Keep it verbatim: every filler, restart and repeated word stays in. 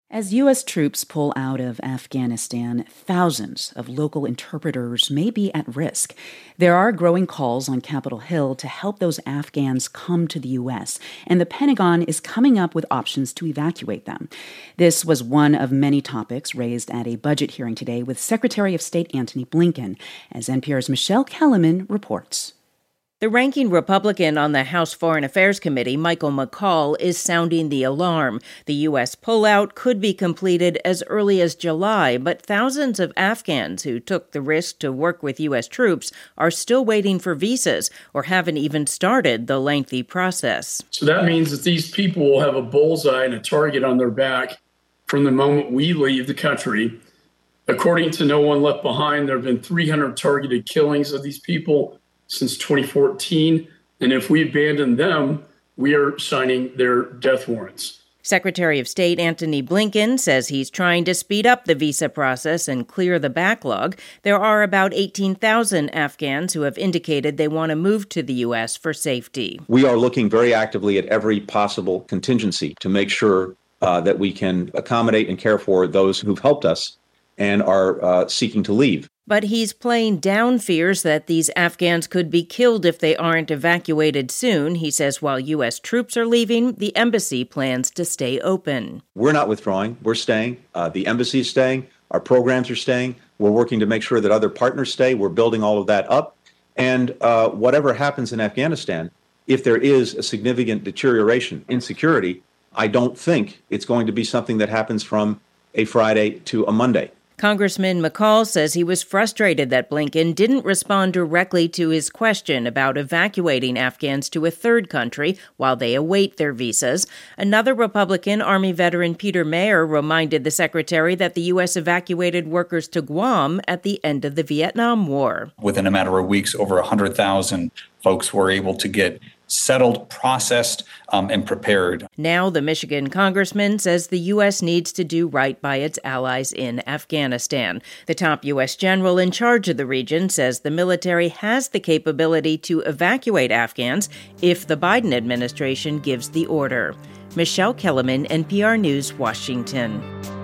As U S troops pull out of Afghanistan, thousands of local interpreters may be at risk. There are growing calls on Capitol Hill to help those Afghans come to the U S, and the Pentagon is coming up with options to evacuate them. This was one of many topics raised at a budget hearing today with Secretary of State Antony Blinken, as N P R's Michelle Kellerman reports. The ranking Republican on the House Foreign Affairs Committee, Michael McCaul, is sounding the alarm. The U S pullout could be completed as early as July, but thousands of Afghans who took the risk to work with U S troops are still waiting for visas or haven't even started the lengthy process. So that means that these people will have a bullseye and a target on their back from the moment we leave the country. According to No One Left Behind, there have been three hundred targeted killings of these people since twenty fourteen, and if we abandon them, we are signing their death warrants. Secretary of State Antony Blinken says he's trying to speed up the visa process and clear the backlog. There are about eighteen thousand Afghans who have indicated they want to move to the U S for safety. We are looking very actively at every possible contingency to make sure uh, that we can accommodate and care for those who've helped us and are uh, seeking to leave. But he's playing down fears that these Afghans could be killed if they aren't evacuated soon. He says while U S troops are leaving, the embassy plans to stay open. We're not withdrawing. We're staying. Uh, the embassy is staying. Our programs are staying. We're working to make sure that other partners stay. We're building all of that up. And uh, whatever happens in Afghanistan, if there is a significant deterioration in security, I don't think it's going to be something that happens from a Friday to a Monday. Congressman McCaul says he was frustrated that Blinken didn't respond directly to his question about evacuating Afghans to a third country while they await their visas. Another Republican, Army veteran Peter Mayer, reminded the secretary that the U S evacuated workers to Guam at the end of the Vietnam War. Within a matter of weeks, over one hundred thousand folks were able to get settled, processed, um, and prepared. Now the Michigan congressman says the U S needs to do right by its allies in Afghanistan. The top U S general in charge of the region says the military has the capability to evacuate Afghans if the Biden administration gives the order. Michelle Kellerman, N P R News, Washington.